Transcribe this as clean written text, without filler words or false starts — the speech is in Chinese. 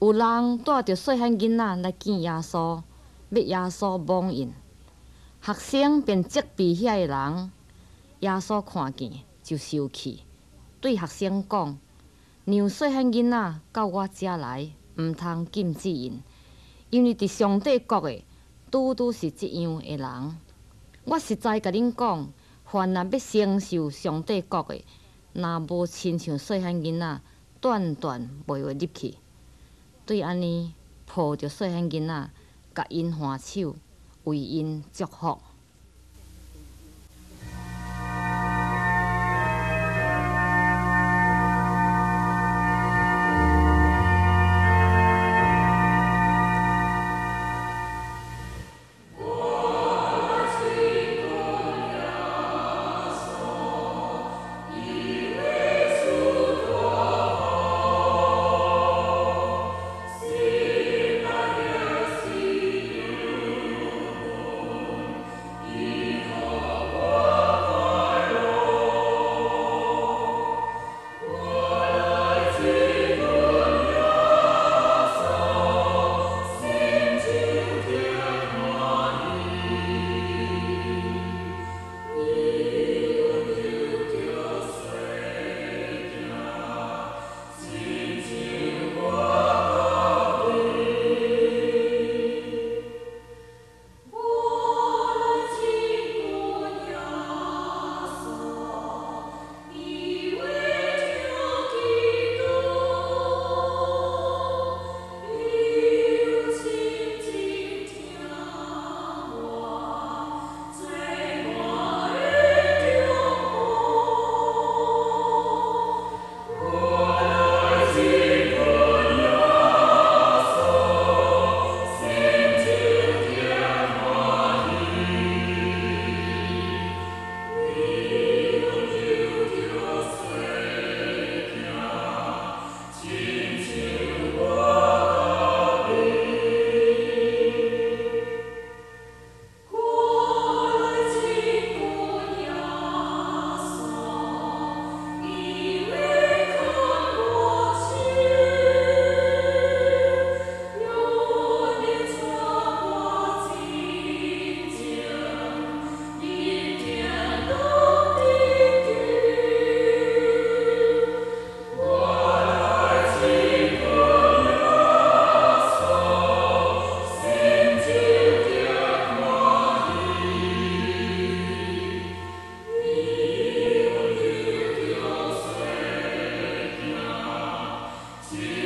有人带着细汉囡仔来见耶稣，要耶稣蒙印。学生便责备遐个人，耶稣看见就生气，对学生讲：让细汉囡仔到我遮来，毋通禁止因，因为伫上帝国的拄拄是即样的人。我实在甲恁讲，凡若要承受上帝国的，若无亲像细汉囡仔，断断袂会入去。对安尼，抱着细汉囡仔，甲因还手，为因祝福。 See